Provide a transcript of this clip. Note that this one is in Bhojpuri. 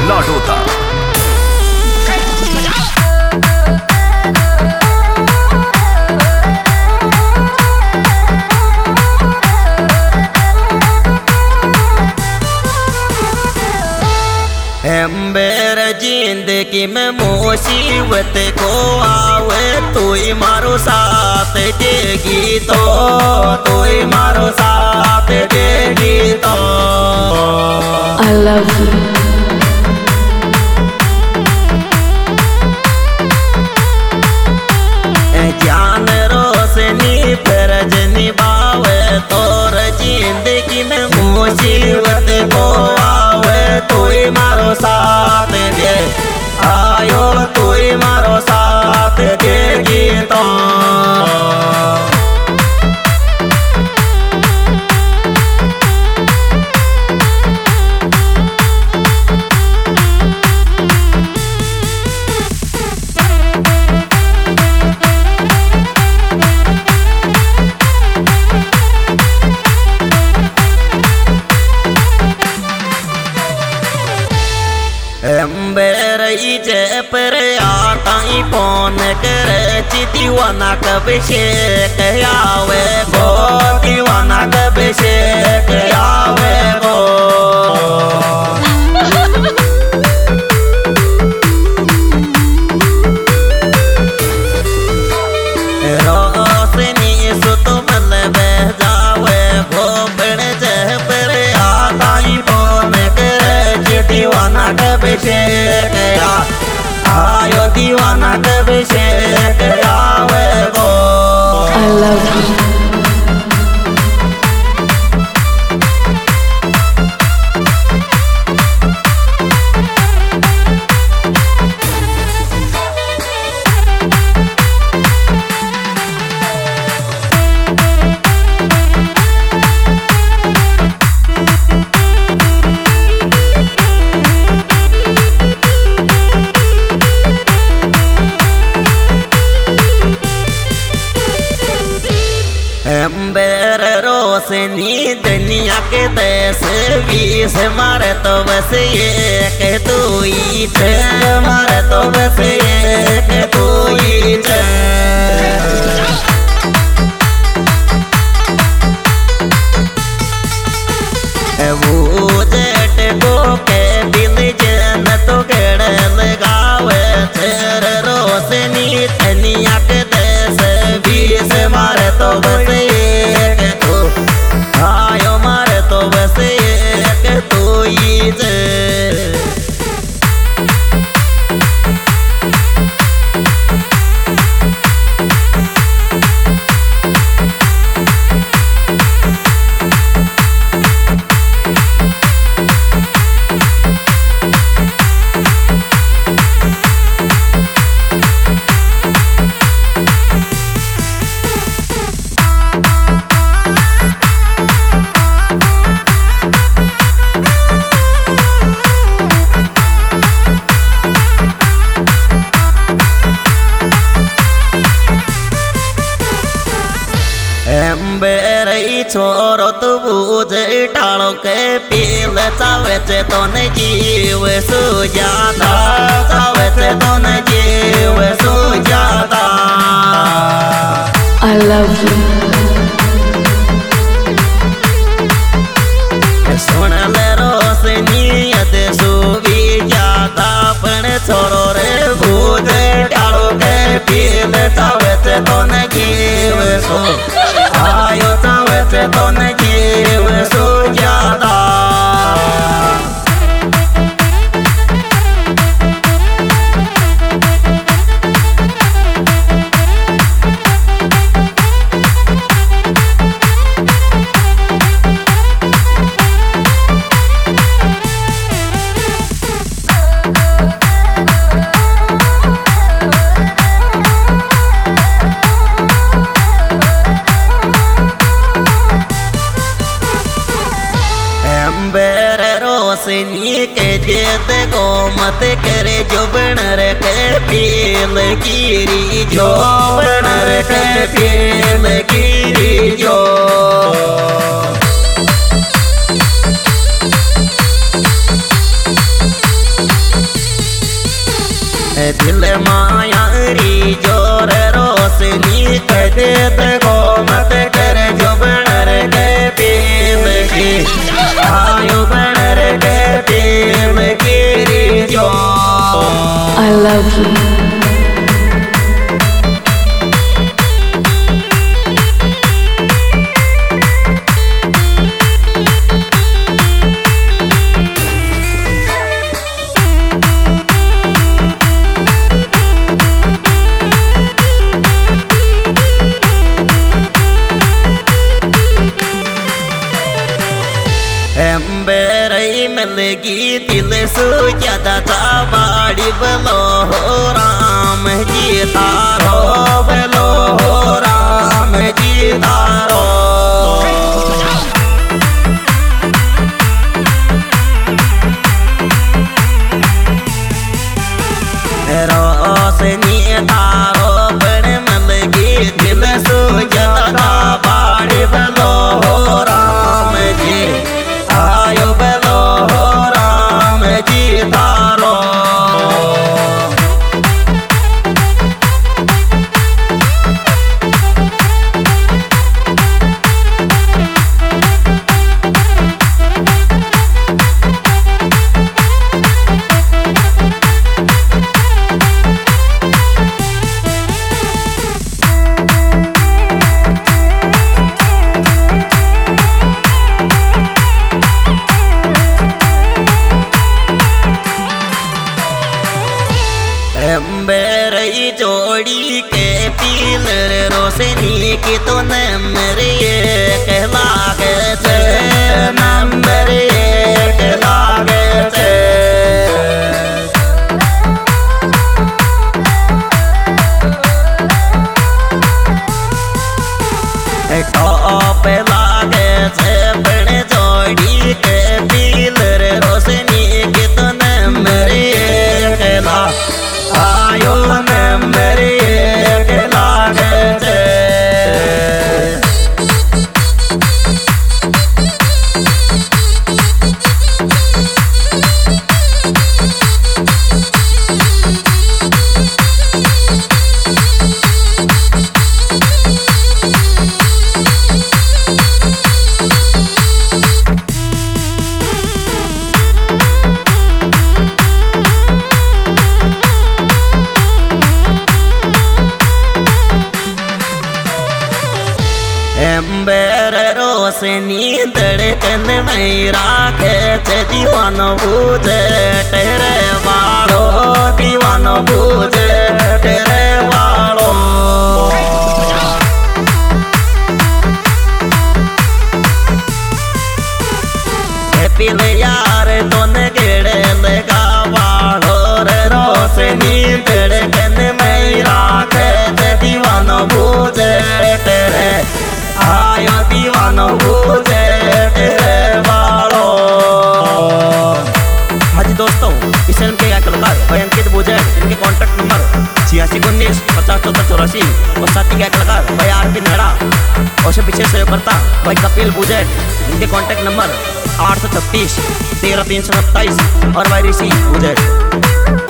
लाडोता। एम्बर जिंदगी में मुसीबत को आवे तू ही मारो साथ देगी तू ही मारो साथ देगी तो I love you. जान रोशनी फर्ज निभावे तोर जिंदगी में मुसीबत को आवे तू ही मारो साथ दे आयो तू ही मारो साथ देगी तो जे पर आता ही फोन कर दीवाना कब से कयावे गो दीवाना कब से कयावे गो रोशनी सुत मन बह जावे गो बन जे पर आता ही फोन कर दीवाना कब से आयो दीवाना कब से करावे गो I love you. एम्बर रोशनी दुनिया के 10-20 मारे तो बस ये तू ही मारे तो बस ये तू ही वो जेट को के दिल जन तो गड़ लगावे तेर रोशनी दुनिया के 10-20 मारे तो बस आयो मारे तो बस एक तू ही छोरो तू बूझे टाड़ो के पील चावे चे तो न जीव सुजाता चावे चे तो न जीव सुजाता I love you. सुन ले रोशनी अद सुबी जाता पण छोरो रे बूझे टाड़ो के पील चावे चे तो न जीव सु आयो चावे चे तो न जीव सुजाता रोशनी के जेत को मत करे जो बनर के पील गिरी जो बनर के पील गिरी जो दिल माया री जोर रोशनी कह देते को मत कर जो बनर के प्रेम की आयो बनर के प्रेम की री जो I love you. बेरई मिलगी दिल सो ज्यादा था बाड़ी बलो हो राम जी तारो बलो हो राम जी तारो रोशनी तारो बड़ मिलगी दिल सो ज्यादा था बाड़ी बलो हो राम जी आयो बलो हो राम जी तारो बेरई जोड़ी के पीलर रोशनी की तो नंबर कहला गए नंबर कहला गए टॉप लागे बड़े जोड़ी के पीलर रोशनी की तो नंबर कहला आयो नंबर कहला गए बेर रोशनी धड़कन में राखे थे दीवानो बूझे तेरे वालो दीवानो बूझे तेरे वालो पिल यार तो गिड़े लगा वालो रे रोशनी धड़कन में राखे थे दीवानो बूझे तेरे आयो दीवानो बूझे तेरे वालो। हाँ जी दोस्तों, इस फिल्म के कलाकार भाई अंकित बूझे, इनके कॉन्टैक्ट नंबर 8619 50 और साथी के कलाकार भाई आरपी नेहरा और से पीछे सहयोग करता भाई कपिल बूझे, इनके कॉन्टैक्ट नंबर 836 13 327 और भाई ऋषि बूझे।